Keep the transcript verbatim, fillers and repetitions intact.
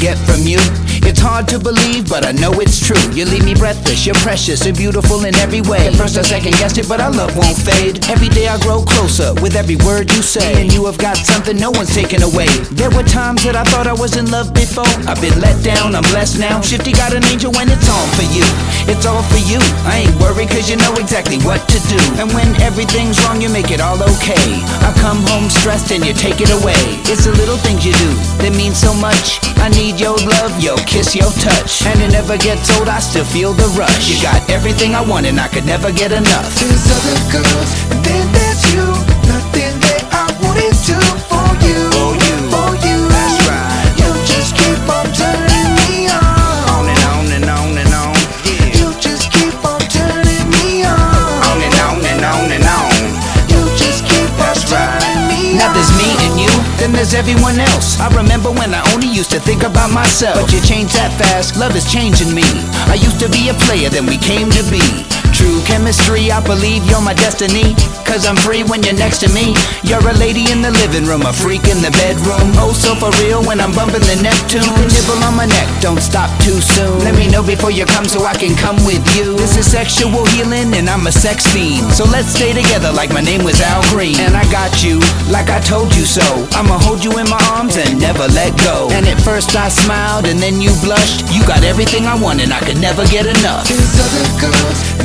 get from you. It's hard to believe, but I know it's true. You leave me breathless, you're precious and beautiful in every way. At first I second guessed it, but our love won't fade. Every day I grow closer with every word you say, and you have got something no one's taken away. There were times that I thought I was in love before. I've been let down, I'm blessed now. Shifty got an angel when it's on for you. It's all for you. I ain't worried cause you know exactly what to do. And when everything's wrong, you make it all okay. I come home stressed and you take it away. It's the little things you do that mean so much. I need your love, your kiss, your touch. And it never gets old, I still feel the rush. You got everything I want and I could never get enough. There's other girls, and then there's you. Nothing that I wouldn't do for you. For you, for you. That's right. You just keep on turning me on. On and on and on and on. Yeah. You just keep on turning me on. On and on and on and on. You just keep That's on right. turning me Now on. there's me and you, then there's everyone else. I remember when I only used to think about myself, but you changed that fast, love is changing me. I used to be a player, then we came to be true chemistry. I believe you're my destiny, cause I'm free when you're next to me. You're a lady in the living room, a freak in the bedroom. Oh, so for real when I'm bumping the Neptune. You can nibble on my neck, don't stop too soon. Let me know before you come so I can come with you. This is sexual healing and I'm a sex fiend, so let's stay together like my name was Al Green. And I got you, like I told you so. I'ma hold you in my arms and never let go. And at first I smiled and then you blushed. You got everything I want and I could never get enough. There's other girls,